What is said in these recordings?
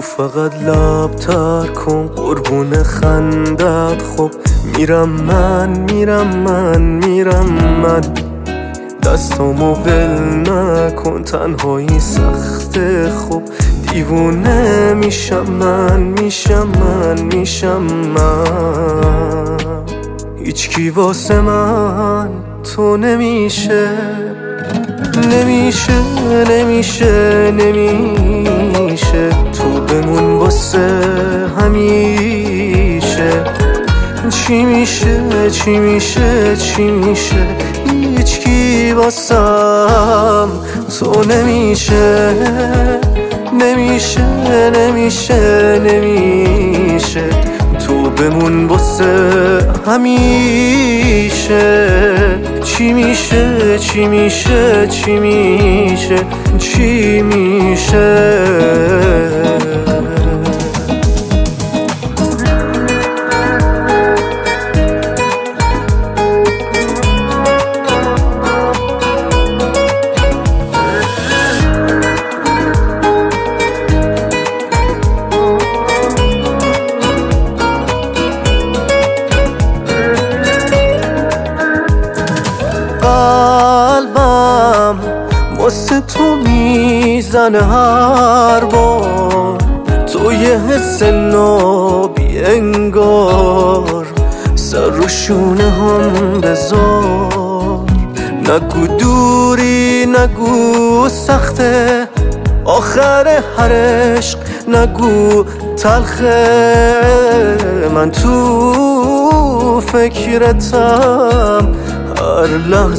فقط لب تر کن قربون خندت. خب میرم من دستامو ول نکن، تنهایی سخته. خب دیوونه میشم من هیچکی واسه من تو نمیشه. تو بمون واسه همیشه. چی میشه هیچکی واسم تو نمیشه. تو بمون واسه همیشه. چی میشه قلبم واسه تو میزنه هر بار، تو یه حس نابی انگار. سر رو شونه هم بذار، نگو دوری نگو سخته، آخر هر عشق نگو تلخه. من تو فکرتم هر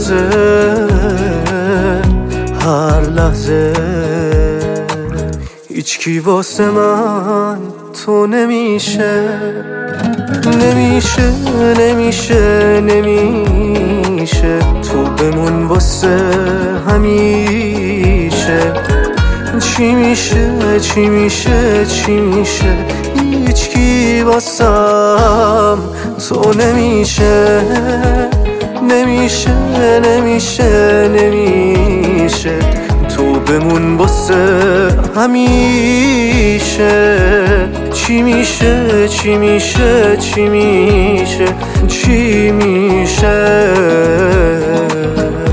لحظه. هیچکی واسه من تو نمیشه. تو بمون واسه همیشه. چی میشه هیچکی واسم تو نمیشه. تو بمون واسه همیشه. چی میشه